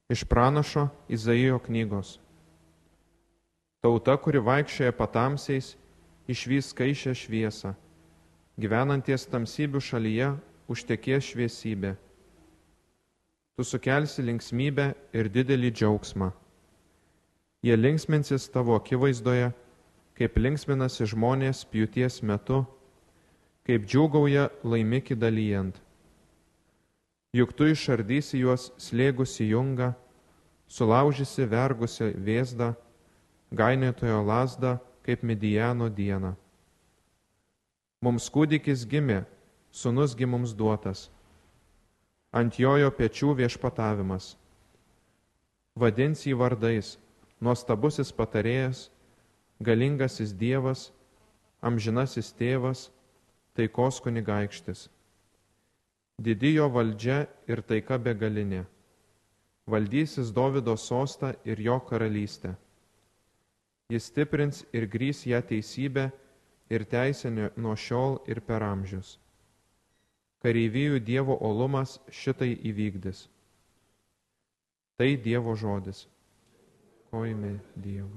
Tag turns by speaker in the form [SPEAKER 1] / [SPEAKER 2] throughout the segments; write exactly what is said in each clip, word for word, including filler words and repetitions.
[SPEAKER 1] Iš pranašo Izaijo knygos. Tauta, kuri vaikščioja patamsiais, išvys skaisčią šviesą. Gyvenanties tamsybių šalyje užtekės šviesybė. Tu sukelsi linksmybę ir didelį džiaugsmą. Jie linksminsis tavo akivaizdoje, kaip linksminasi žmonės pjūties metu, kaip džiūgauja laimikį dalyjant. Juk tu išardysi juos slėgusi jungą, sulaužysi vergusi vėzdą, gainiotojo lazdą, kaip Midijano dieną. Mums kūdikis gimė, sūnus gi mums duotas. Ant jojo pečių viešpatavimas. Vadins jį vardais, nuostabusis patarėjas, galingasis Dievas, amžinasis tėvas, taikos kunigaikštis. Didi jo valdžia ir taika begalinė. Valdysis Dovydo sostą ir jo karalystę. Jis stiprins ir grįs ją teisybę ir teisę nuo šiol ir per amžius. Kareivijų Dievo olumas šitai įvykdys. Tai Dievo žodis. Kojime Dievui.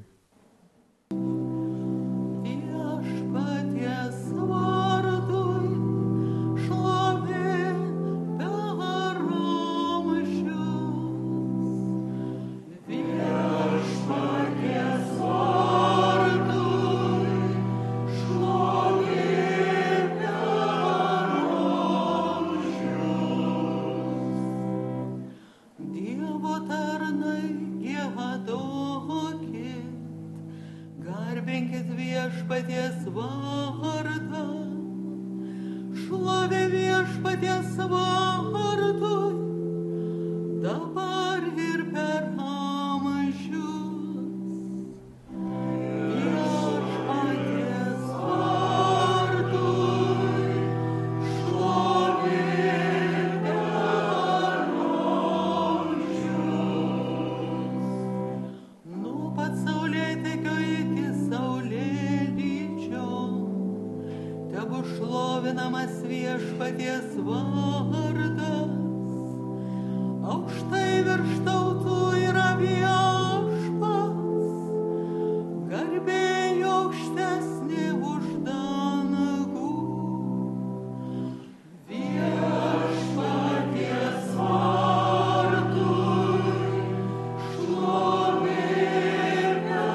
[SPEAKER 2] Garbinkit viešpaties vardą, šlovė viešpaties vardui, dabar ir per amžius. Viešpaties vardui, šlovė per amžius. Nuo pat saulėtekio iki saulėlydžio, tegu šlovinamas viešpaties vardas. Aukštai virš tautų yra viešpats, garbė jo aukštesnė už dangų. Viešpaties vardui, šlovė per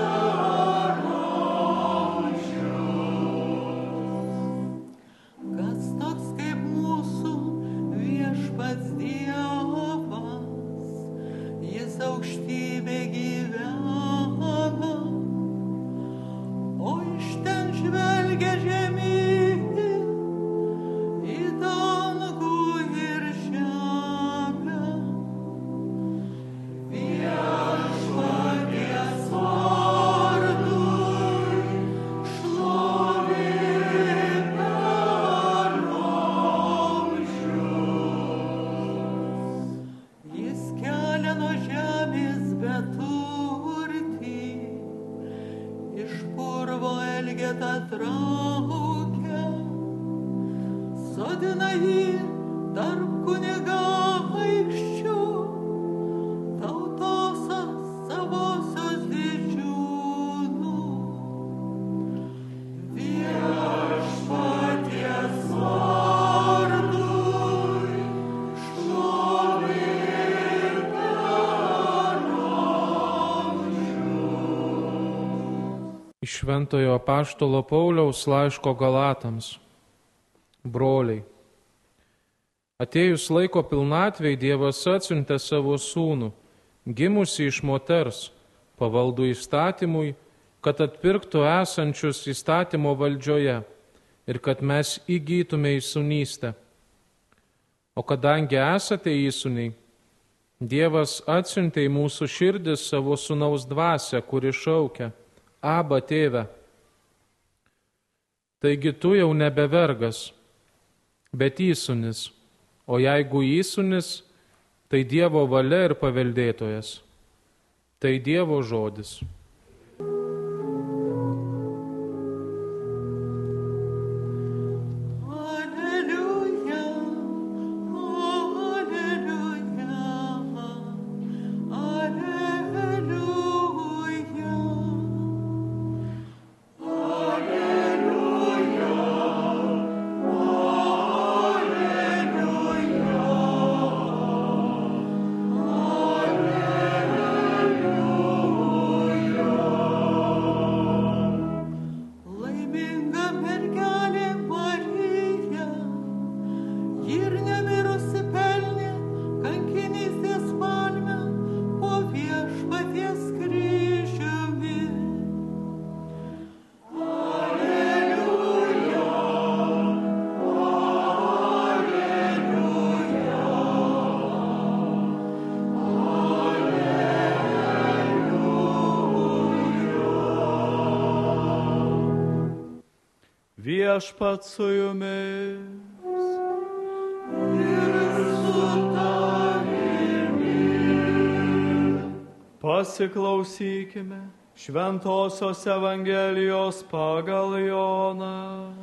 [SPEAKER 2] amžius. Kas toks kaip mūsų viešpats Dievas, jis aukštybė gyvena, o iš ten žvelgia žemyn į dangų ir žemę. Viešpaties vardui, šlovė per amžius. Jis kelia nuo žemės beturtį, iš purvo elgetą traukia, sodina jį tarp kunigaikščių, tautosas savosios didžiūnų. Viešpaties vardui, šlovė per amžius.
[SPEAKER 3] Iš Šventojo apaštalo Pauliaus laiško Galatams. Broliai, atėjus laiko pilnatvei Dievas atsiuntė savo sūnų, gimusį iš moters, pavaldų įstatymui, kad atpirktų esančius įstatymo valdžioje ir kad mes įgytume įsūnystę. O kadangi esate įsūniai, Dievas atsiuntė į mūsų širdis savo sūnaus dvasią, kuri šaukia: Aba, tėve. Taigi tu jau nebe vergas, bet įsūnis, o jeigu įsūnis, tai Dievo valia ir paveldėtojas. Tai Dievo žodis.
[SPEAKER 2] Alleluja, alleluja,
[SPEAKER 4] Viešpat su jumis. Pasiklausykime Šventosios Evangelijos pagal Joną.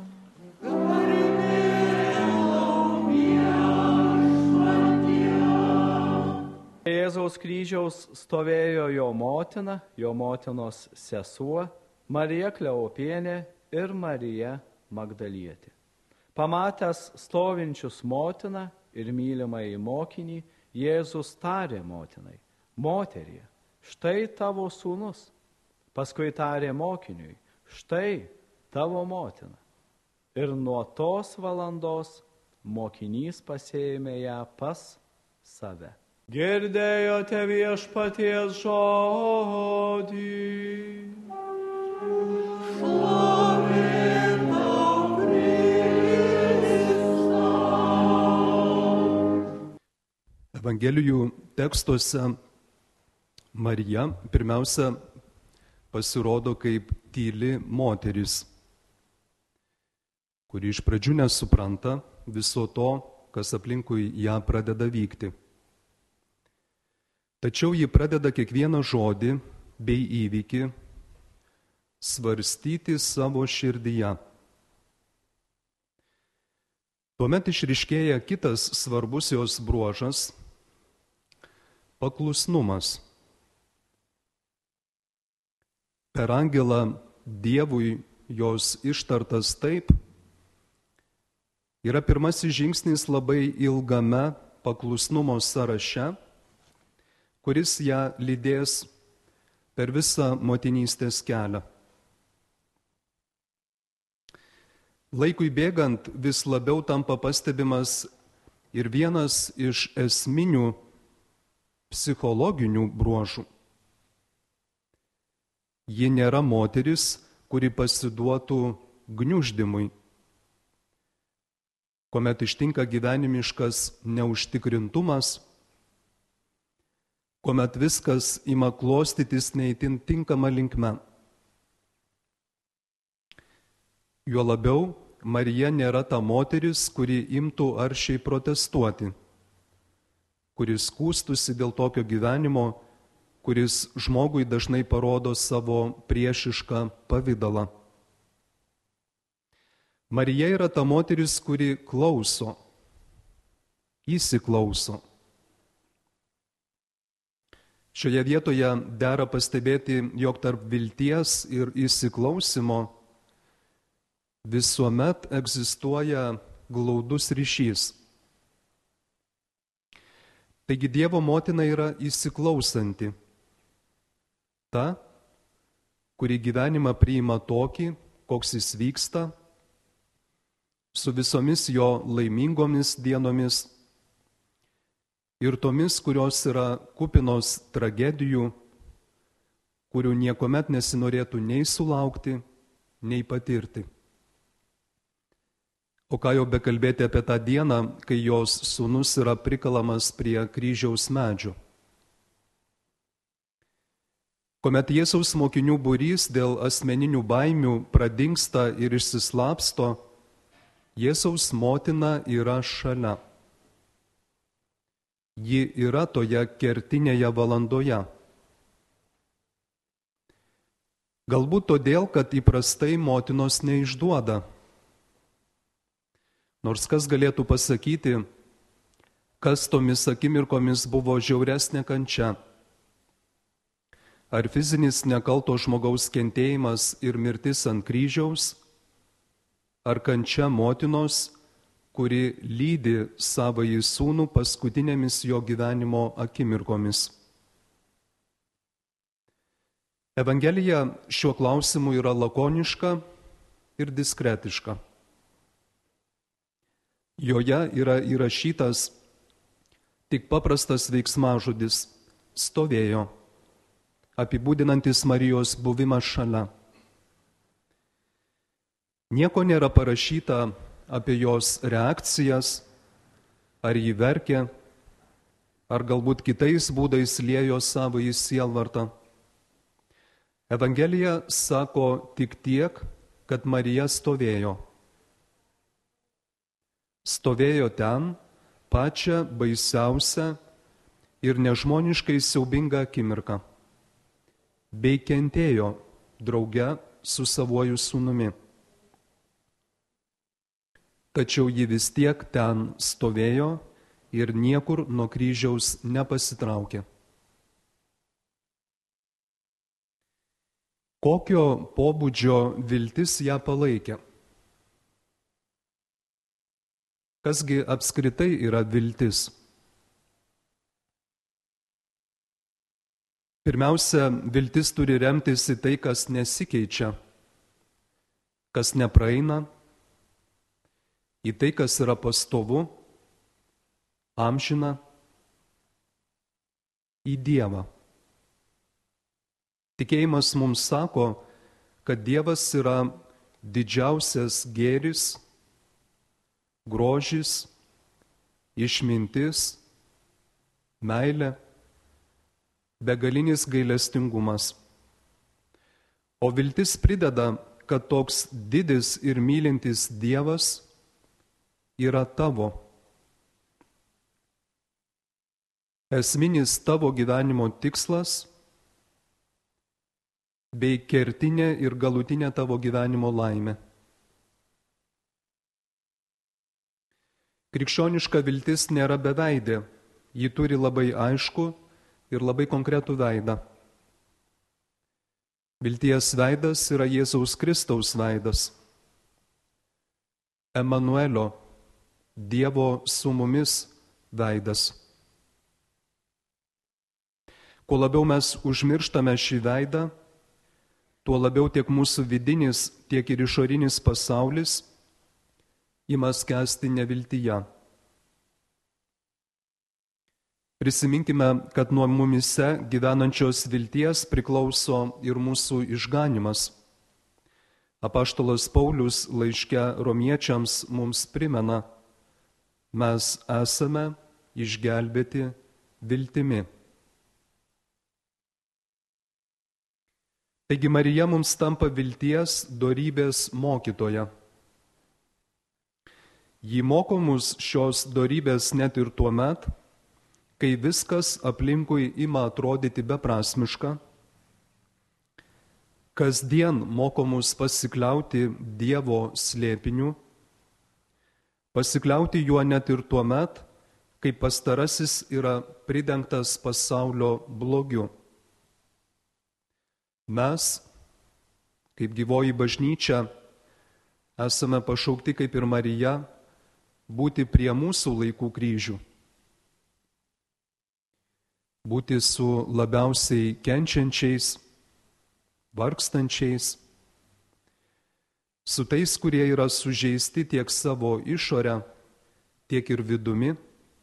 [SPEAKER 4] Jėzaus kryžiaus stovėjo jo motina, jo motinos sesuo, Marija Kleopienė ir Marija Magdalietė. Pamatęs stovinčius motiną ir mylimąjį mokinį, Jėzus tarė motinai: moterie, štai tavo sūnus. Paskui tarė mokiniui: štai tavo motina. Ir nuo tos valandos mokinys pasiėmė ją pas save. Girdėjote Viešpaties žodį.
[SPEAKER 5] Evangelijų tekstuose Marija pirmiausia pasirodo kaip tyli moteris, kuri iš pradžių nesupranta viso to, kas aplinkui ją pradeda vykti. Tačiau ji pradeda kiekvieną žodį bei įvykį svarstyti savo širdyje. Tuomet išryškėja kitas svarbus jos bruožas – paklusnumas. Per angelą Dievui jos ištartas taip yra pirmasis žingsnis labai ilgame paklusnumo sąraše, kuris ją lydės per visą motinystės kelią. Laikui bėgant vis labiau tampa pastebimas ir vienas iš esminių psichologinių bruožų. Ji nėra moteris, kuri pasiduotų gniuždymui, kuomet ištinka gyvenimiškas neužtikrintumas, kuomet viskas ima klostytis neįtin tinkama linkme. Juo labiau, Marija nėra ta moteris, kuri imtų aršiai protestuoti, kuris skųstųsi dėl tokio gyvenimo, kuris žmogui dažnai parodo savo priešišką pavidalą. Marija yra ta moteris, kuri klauso, įsiklauso. Šioje vietoje dera pastebėti, jog tarp vilties ir įsiklausimo visuomet egzistuoja glaudus ryšys. Taigi Dievo motina yra įsiklausanti, ta, kuri gyvenimą priima tokį, koks jis vyksta, su visomis jo laimingomis dienomis ir tomis, kurios yra kupinos tragedijų, kurių niekuomet nesinorėtų nei sulaukti, nei patirti. O ką jau bekalbėti apie tą dieną, kai jos sūnus yra prikalamas prie kryžiaus medžio. Kuomet Jėzaus mokinių būrys dėl asmeninių baimių pradingsta ir išsislapsto, Jėzaus motina yra šalia. Ji yra toje kertinėje valandoje. Galbūt todėl, kad įprastai motinos neišduoda. Nors kas galėtų pasakyti, kas tomis akimirkomis buvo žiauresnė kančia. Ar fizinis nekalto žmogaus kentėjimas ir mirtis ant kryžiaus, ar kančia motinos, kuri lydi savąjį sūnų paskutinėmis jo gyvenimo akimirkomis. Evangelija šiuo klausimu yra lakoniška ir diskretiška. Joje yra įrašytas tik paprastas veiksmažodis stovėjo, apibūdinantis Marijos buvimą šalia. Nieko nėra parašyta apie jos reakcijas, ar ji verkė, ar galbūt kitais būdais liejo savąjį sielvartą. Evangelija sako tik tiek, kad Marija stovėjo, stovėjo ten pačią baisiausią ir nežmoniškai siaubingą akimirką, bei kentėjo drauge su savuoju sūnumi. Tačiau ji vis tiek ten stovėjo ir niekur nuo kryžiaus nepasitraukė. Kokio pobūdžio viltis ją palaikė? Kasgi apskritai yra viltis? Pirmiausia, viltis turi remtis į tai, kas nesikeičia, kas nepraeina, į tai, kas yra pastovu, amžina, į Dievą. Tikėjimas mums sako, kad Dievas yra didžiausias gėris, grožis, išmintis, meilė, begalinis gailestingumas. O viltis prideda, kad toks didis ir mylintis Dievas yra tavo. Esminis tavo gyvenimo tikslas bei kertinė ir galutinė tavo gyvenimo laimė. Krikščioniška viltis nėra beveidė, ji turi labai aišku ir labai konkretų veidą. Vilties veidas yra Jėzaus Kristaus veidas. Emanuelio, Dievo su mumis veidas. Kuo labiau mes užmirštame šį veidą, tuo labiau tiek mūsų vidinis, tiek ir išorinis pasaulis ima skęsti neviltyje. Prisiminkime, kad nuo mumise gyvenančios vilties priklauso ir mūsų išganimas. Apaštalas Paulius laiške romiečiams mums primena, mes esame išgelbėti viltimi. Taigi Marija mums tampa vilties dorybės mokytoja. Ji moko mus šios dorybės net ir tuo met, kai viskas aplinkui ima atrodyti beprasmiška, kasdien moko mus pasikliauti Dievo slėpiniu, pasikliauti juo net ir tuo met, kai pastarasis yra pridengtas pasaulio blogiu. Mes, kaip gyvoji bažnyčia, esame pašaukti kaip ir Marija būti prie mūsų laikų kryžių, būti su labiausiai kenčiančiais, vargstančiais, su tais, kurie yra sužeisti tiek savo išorę, tiek ir vidumi,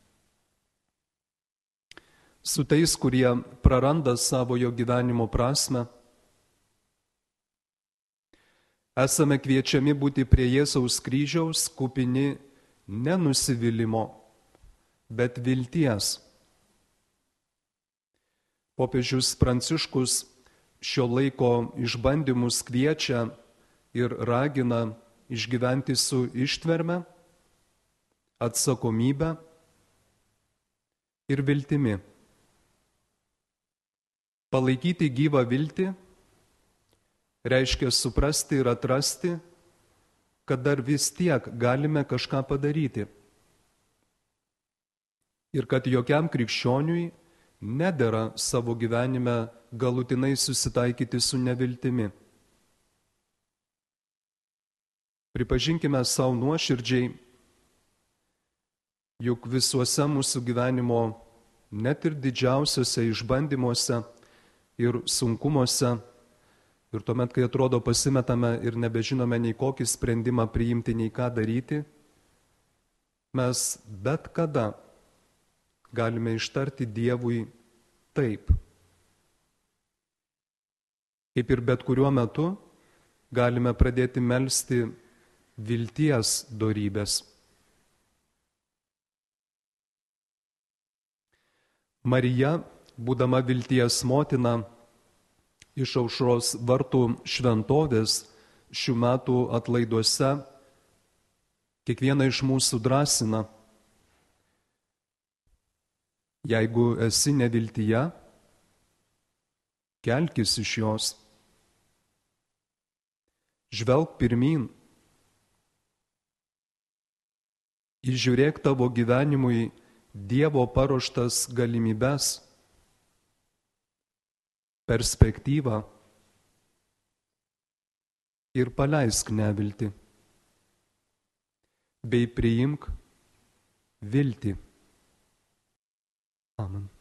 [SPEAKER 5] su tais, kurie praranda savojo gyvenimo prasmę. Esame kviečiami būti prie Jėzaus kryžiaus kupini ne nusivylimo, bet vilties. Popiežius Pranciškus šio laiko išbandymus kviečia ir ragina išgyventi su ištverme, atsakomybę ir viltimi. Palaikyti gyvą viltį reiškia suprasti ir atrasti, kad dar vis tiek galime kažką padaryti. Ir kad jokiam krikščioniui nedera savo gyvenime galutinai susitaikyti su neviltimi. Pripažinkime savo nuoširdžiai, juk visuose mūsų gyvenimo, net ir didžiausiuose išbandymuose ir sunkumuose, ir tuomet, kai atrodo pasimetame ir nebežinome nei kokį sprendimą priimti, nei ką daryti, mes bet kada galime ištarti Dievui taip. Kaip ir bet kuriuo metu galime pradėti melsti vilties dorybės. Marija, būdama vilties motina, iš Aušros vartų šventovės šių metų atlaiduose kiekvieną iš mūsų drąsina. Jeigu esi neviltyje, kelkis iš jos. Žvelk pirmyn. Įžiūrėk tavo gyvenimui Dievo paruoštas galimybes, perspektyvą ir paleisk neviltį, bei priimk viltį. Amen.